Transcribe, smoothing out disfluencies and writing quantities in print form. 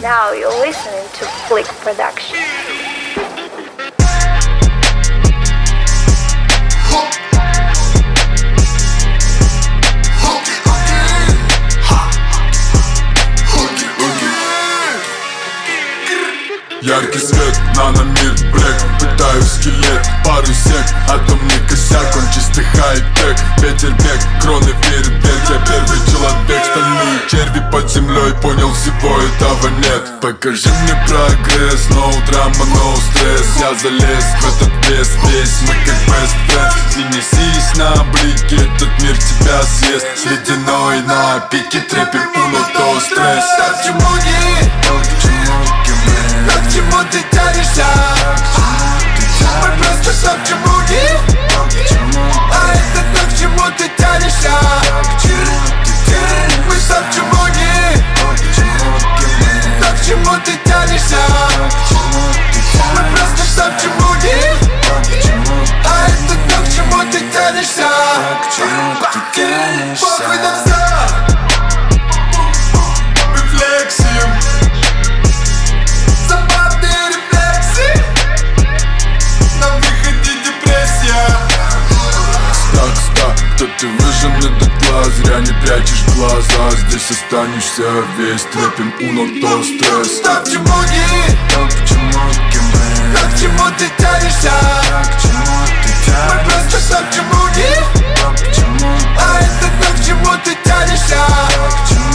Now you're listening to Flick Production. Яркий свет, наномир, блэк. Пытаю скелет, пару сек. Атомный косяк, он чистый хай-тек. Петербек, кроны фейерверк. Я первый человек, стальные черви под землей. Понял, всего этого нет. Покажи мне прогресс, no драма, no стресс. Я залез в этот лес, весь мы как best friends. Не несись на блике, этот мир тебя съест. Ледяной на пике, трепим уно до стресс. Так чемуги, к чему ты тянешься? Мы просто так чемуги. А это то, к чему ты тянешься. Мы так чемуги. Так к чему ты тянешься? Мы просто так чемуги. А это то, к чему ты тянешься. Похуй на все. Мы флексим. Кто ты выжжен до тла, зря не прячешь глаза. Здесь останешься весь, трепим уно до стресс. Стоп, чемуги, так к чему ты тянешься? Мы просто стоп, чемуги. А это то, к чему ты тянешься.